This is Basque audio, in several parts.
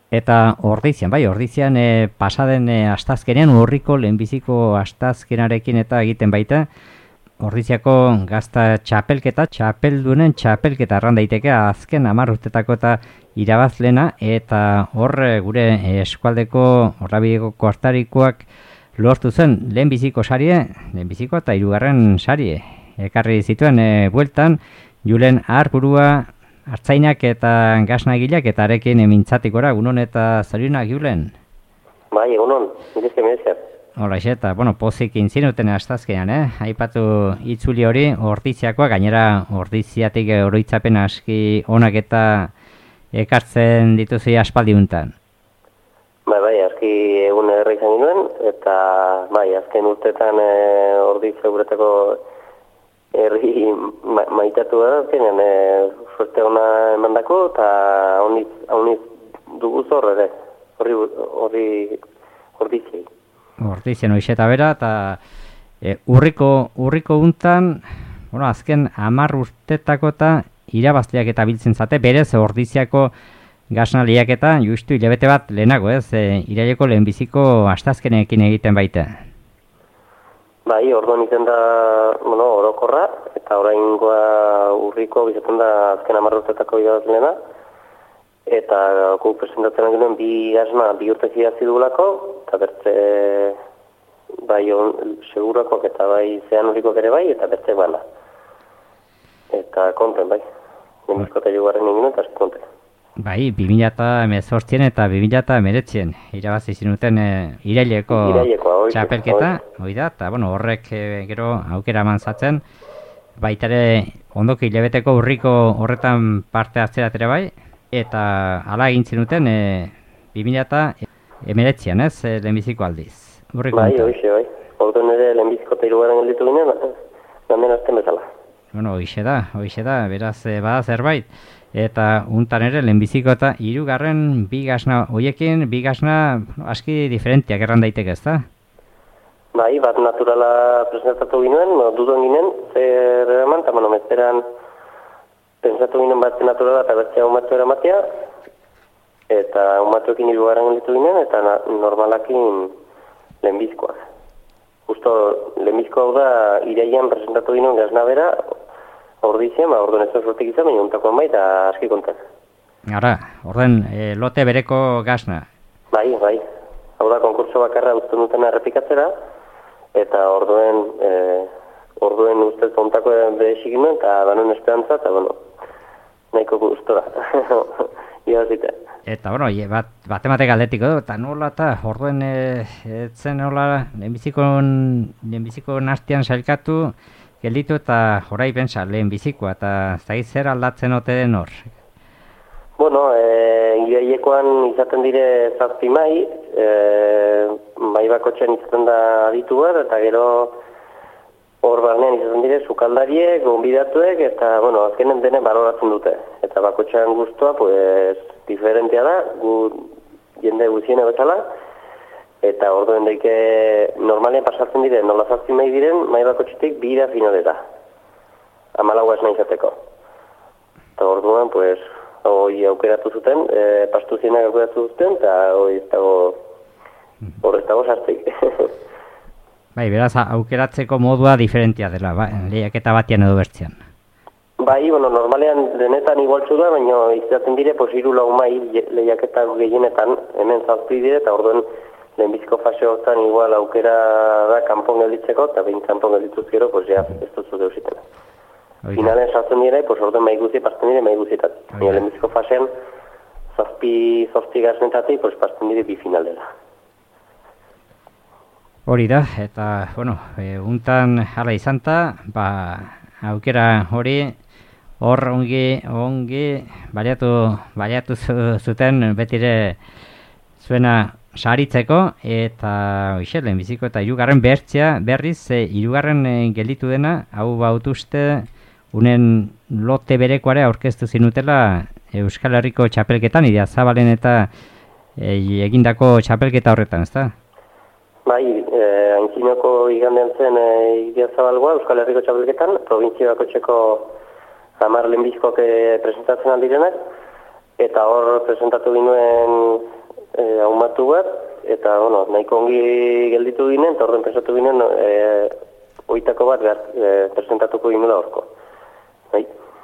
Eta ordizian pasaden asteazkenean urriko lehenbiziko asteazkenarekin eta egiten baita Ordiziako gazta txapeldunen txapelketa arran daiteke azken 10 urtetako eta irabazlena eta hor gure eskualdeko Horrabideko kortarikoak lortu zen lehenbiziko eta 3. sarie. Ekarri zituen bueltan Julen Arburua Artzainak eta gasnagileak eta arekin mintzatikora, egunon eta zorionak Julen? Bai, egunon, indizke medizia. Horaixe, eta, pozik intzinuten astazkenean, aipatu itzuli hori Ordiziakoa, gainera Ordiziatik oroitzapen aski onak eta ekartzen dituzi aspaldi untan. Bai, aski egun ederra izan ginoen, eta bai, azken urtetan Ordizia guretako herri maitatu da, azkenean suerte ona emandako, eta honiz dugu zor ere, Ordiziai. Ordizien hoixeta bera, eta urriko untan, azken 10 urtetako eta irabazleak eta biltzen zate, berez Ordiziako gasnaliak eta justu hilabete bat lehenago, iraileko lehenbiziko asteazkenekin egiten baita. Bai, orduan izan da, orokorra, eta oraingoa urriko bizaten da azken 10 urtetako irabazleena, eta gu presentatzen genuen bi gasna, 2 urte zidazi dugulako, eta bertze bai segurakoak eta bai zean horikoak ere bai, eta bertze bana. Eta konten bai, lehenbizko eta jugarren egin eta aski konten. Bai, 2018 eta 2019 irabazi zinuten iraileko txapelketa, hori da, eta horrek gero aukera eman baitare ondoki hilabeteko urriko horretan parte hartzera bai, eta hala egin zinuten 2019an, lehenbiziko aldiz. Bai, hoxe, bai. Orduan ere lehenbiziko eta 3. gelditu ginen, ganden azten bezala. Hoxe da, beraz bada zerbait. Eta untan ere lehenbiziko eta 3. bi gasna hoiekin, bi gasna aski diferentiak erran daiteke, ezta? Bai, bat naturala presentatu ginen, dudon ginen, zer eraman, eta mezteran presentatu ginen bat naturala eta bertzea umatu eramatea, eta umatuekin 3. gelditu ginen, eta normalakin lehenbizkoak. Justo lehenbizko hau da, iraian presentatu ginen gasna bera, Ordizian, orduan ez da sortik izan, baina untakoan bai, eta aski konten. Ara, orduan lote bereko gasna? Bai. Hau da, konkurso bakarra uzten duten errepikatzera, eta orduen ustez ontakoan behesik ginen, eta banon esperantza, eta nahiko gustora. Iazite. Eta, bat-ematek aldetiko du, eta nola eta orduen etzen nola lehenbiziko nastian sailkatu, gelditu eta horai pensa lehenbizikoa, eta zaiz zer aldatzen ote den hor? Irailekoan izaten dire 7 mai bakotxean izaten da aditu bat, eta gero hor barnean izaten dire sukaldariek, gonbidatuek, eta azkenen dene baloratzen dute. Eta bakotxean guztua, diferentea da, jende guztiene bezala, eta orduen daike normalean pasatzen diren, nola 7 mai diren, mai bakotxetik 2 dira finalera. 14 esna izateko. Eta orduan, hori aukeratu zuten, pastuzienak aukeratu zuten, eta hori ez dago sartzik. Bai, beraz, aukeratzeko modua diferentia dela, lehiaketa batian edo bertzean. Bai, normalean denetan igualtzu da, baina izaten dire, 3-4 mai lehiaketa gehienetan, hemen 7 dire, eta orduan lehenbizko fase hortan igual aukera da kanpon gelditzeko, eta behin kanpon geldituz gero, ez duzu deusiten. Finalen sartzen dire, orduan maiguzi pasten dire maiguzitat. Lehenbizko fasean, 7 gaznetatik, pasten dire 2 finalera. Hori da, eta, untan hala izanta, aukera hori, hor ongi baliatu zuten betire zuena saritzeko, eta lehenbiziko eta 3. berriz, 3. gelditu dena, hau bautuzte, unen lote berekoare aurkeztu zinutela Euskal Herriko txapelketan, Idiazabalen eta egindako txapelketa horretan, ezta? Bai, haintzinoko igandean zen Idiazabalgoa Euskal Herriko txapelketan, provintzia bakotxeko 10 lehenbizkoak presentatzen aldirenak, eta hor presentatu ginuen ahumatu bat, eta, bueno, nahiko ongi gelditu ginen, eta horren pensatu ginen, oitako bat presentatuko ginela horko. Bai.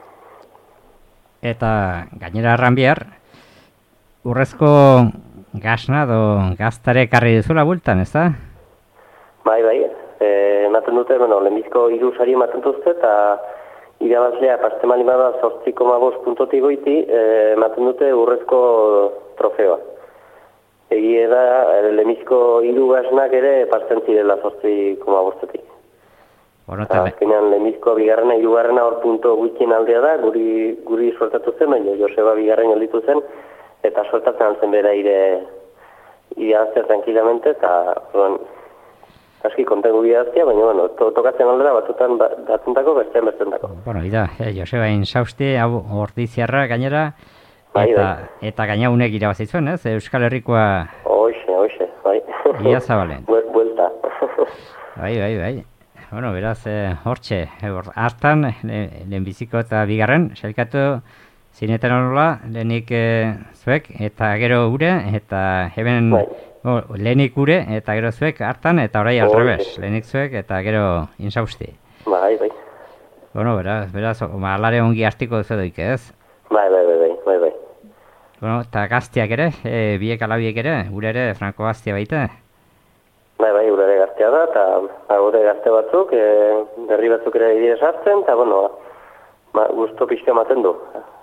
Eta gainera erran bihar, urrezko gasna edo gaztare karri duzula bultan, ez da? Bai. Ematen dute, lehenbizko 3 sari ematen duzte, eta irabazlea pastemali bada 8,5 puntotik goiti, ematen dute urrezko trofeoa. Egie da, lehenbizko 3 gasnak ere pasten zirela 8,5-etik. Bueno, azkenean lehenbizko bigarrena, 3garrena hor punto gutxien aldea da, guri suertatu zen, baina Joseba bigarren gelditu zen, eta suertatzen altzen bera ireaztea tranquilamente, eta aski kontengu bidaztia, baina, tokatzen aldera batutan batentako, bestean bestentako. Bueno, ida, Joseba insausti, hau ordiziarra gainera, bai. Eta gaina unek irabazitzuen, ez? Euskal Herrikoa... Hoxe, bai. Ia zabalen. Buelta. Bai. Bueno, beraz, hortxe, hartan, lehenbiziko eta bigarren, sailkatu zinetan honola, lehenik zuek, eta gero ure, eta hemen lehenik ure, eta gero zuek hartan, eta orai alrebes, lehenik zuek, eta gero insausti. Bai. Bueno, beraz, alare ongi hartiko duzu doik, ez? Bai. Bueno, eta gaztiak ere, biek alabiek ere, ure ere, franko gaztia baita? Bai, ure ere gaztea da, eta gure gazte batzuk, berri batzuk ere idire sartzen, eta, guztu pixka ematen du.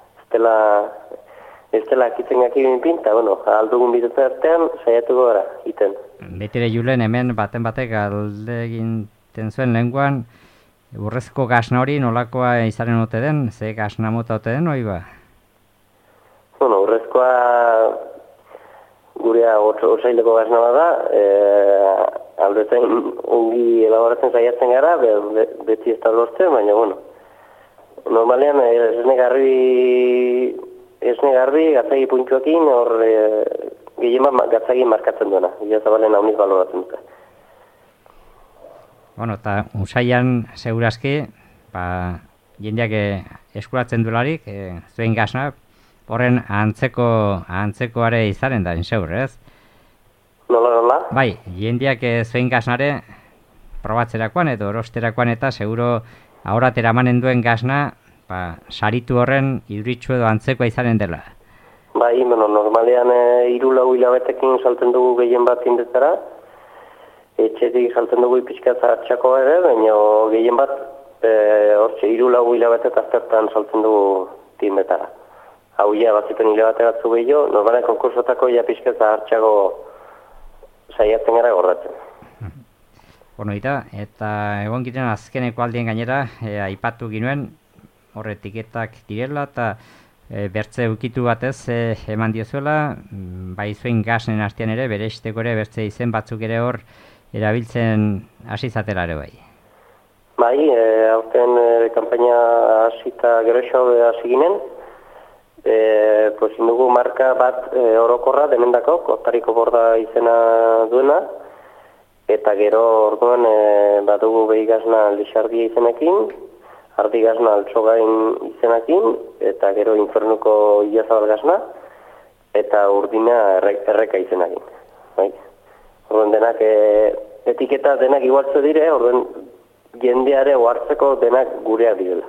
Ez dela akitzen gaki pinta, aldugun bitutzen artean, saiatuko gara, iten. Betire Julen hemen batek alde eginten zuen lehenguan, urrezko gasna hori nolakoa izaren ote den, ze gasna mota ote den, hoi ba? Urrezkoa gurea otsaileko gasna bada, aldetzen ongi elaboratzen saiatzen gara, beti ez da lortzen, baina, normalean esne garbi gatzagi puntxoekin, hor gehien bat gatzagi markatzen duena, Ilazabalen hauniz baloratzen dute. Bueno, eta usaian segurazki, jendeak eskuratzen dularik, zuen gasna, horren antzekoare izaren da, inseur, ez? Nola? Bai, jendeak zuen gasnare probatzerakoan edo orosterakoan eta seguro ahoratera manen duen gasna, saritu horren iduritxu edo antzekoa izaren dela. Bai, normalean 3-4 hilabetekin salten dugu gehien bat indetara, etxetik salten dugu ipizkatza hartxakoa ere, baina gehien bat hortxe 3-4 hilabete aztertan salten dugu timbetara. Hau bazipen hilabate batzu gehiago, normalean konkursotako pizkatza hartxago saiatzen gara gorratzen. Bueno, eta egon ginen azkeneko aldien gainera, aipatu ginuen, horre etiketak direla, eta bertze ukitu batez eman diozuela, bai zuen gasen artean ere, bere isteko ere, bertze izen batzuk ere hor, erabiltzen hasi zatela ere bai. Bai, aurten kampaina hasita gero hasi ginen, dugu marka bat orokorra demendako, Kostariko Borda izena duena, eta gero orduan badugu behi gazna Lixardia izenekin, ardi gazna Altsogain izenekin, eta gero Infernuko Ilazabal gazna, eta urdina erreka izenekin. Bai. Orduan denak etiketa denak igualtze dire, orduan jendeare ohartzeko denak gureak direla.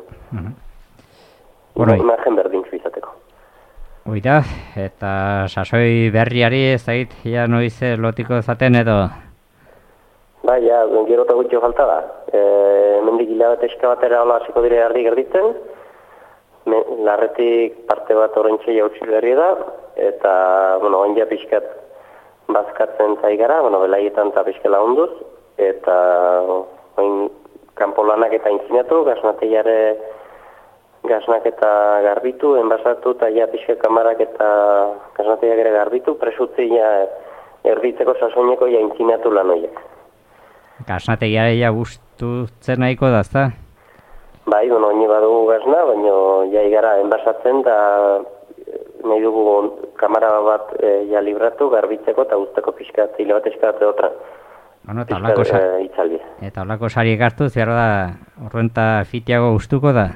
Imagen berdintzu izateko. Oida, eta sasoi berriari ez dait, ja noiz lotiko zaten edo? Bai, gero eta gutxo falta da. Mendik hilabete eskabatera hola hasiko dire ardi gerditzen, larretik parte bat horrentxe jautsi berri da, eta, oin ja pixkat bazkatzen zaigara, belaietan eta pixkela onduz, eta oin kanpo lanak eta intzinatu, gaznak eta garbitu, enbasatu, eta ja pixka kamarak eta gaznateak ere garbitu, presutzi erditzeko sasoineko intzinatu lan horiek. Gaznategiare gustutzen nahiko da, ezta? Bai, oin badugu gazna, baina igara enbasatzen, eta nahi dugu kamara bat libratu, garbitzeko, eta guzteko pixkat, hile bat eskatze otra. Eta holako sari ekartuz, behar da, horrenta fitiago gustuko da?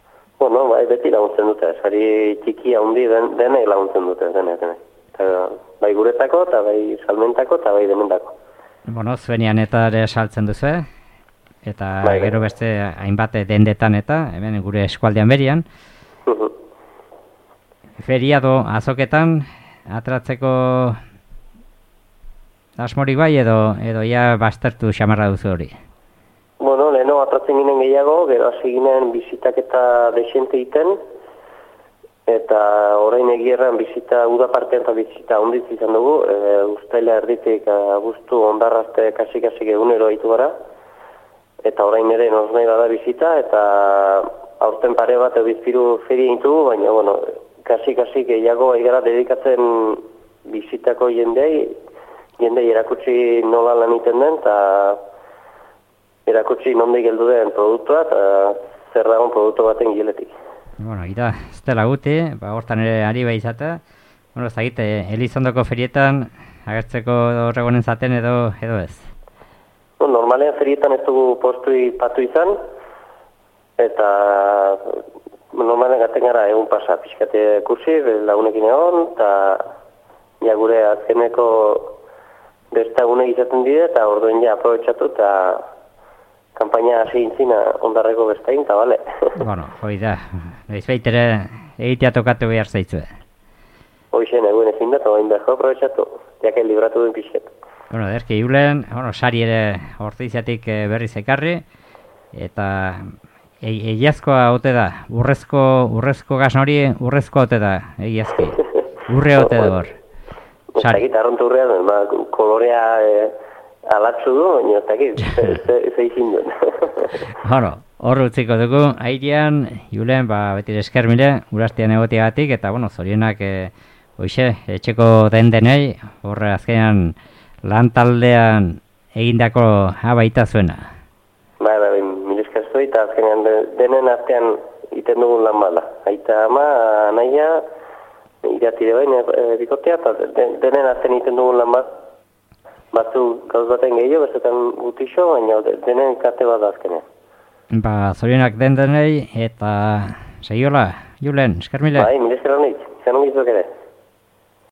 Bai, beti laguntzen dute, sari txiki handi denek laguntzen dute, denek. bai guretako, eta bai salmentako, eta bai denendako. Bueno, zuenian eta ere saltzen duzu, eta Bai. gero beste hainbat dendetan eta, hemen gure eskualdean berian. Feria do azoketan, atratzeko asmorik bai edo ja baztertu xamarra duzu hori? Bueno, leheno atratzen ginen gehiago, gero hasi ginen bizitak eta desente egiten, eta orain egierran bizita, uda partean eta bizita onditz izan dugu, ustaila erditik abuztu ondarrazte kasik-kasik egunero haitu gara, eta orain ere nos nahi bada bizita, eta aurten pare bat bizpiru feria intugu, baina, bueno, kasik-kasik gehiago egara dedikatzen bizitako jendei erakutsi nola lan iten den, eta erakutsi nondik heldu den produktua, eta zer dagoen produktu baten giletik. Bueno, ira, ez dela guti, hortan ere ari bai izatea. Bueno, ez dakit, Elizondoko ferietan agertzeko horregonen zaten edo ez? Bueno, normalean ferietan ez dugu postui patu izan, eta normalean gaten gara egun pasa, pixkate kursi, lagunekin egon, eta ja gure azkeneko beste egunek izaten dide, eta orduen ja aprobetxatu, eta kampaina hasi intzina ondarreko bestain, eta bale. Bueno, hoi da, noizbait ere egitea tokatu behar zaitzue. Hoixen, egun ezin da, eta bain behar aprobetxatu, jake libratu duen pixket. Bueno, derki julen, sari ere Orteizatik berriz ekarri, eta egiazkoa ote da, urrezko gas hori urrezkoa ote da, egiazki, urre ote da hor. Zakit, arrontu urrean, kolorea alatzu du, baina zakit, zeizin duen. Bueno, hor utziko dugu, airean, Julen, beti eskermile, urastian egotiagatik, eta, bueno, zorionak, hoxe, etxeko denei, horre azkenean lan taldean egindako baita zuena. Bai, mil esker zuen, eta azkenean denen artean iten dugun lan bala. Aita ama, anaia, iratire bain, bikotea, eta denen artean iten dugun lan bat, batzu gauz baten gehiago, bezetan gutixo, baina denen kate bat azkenean. Zorionak denei, eta segiola, Julen, eskermile. Bai, mil esker honik, izan ongizuk ere.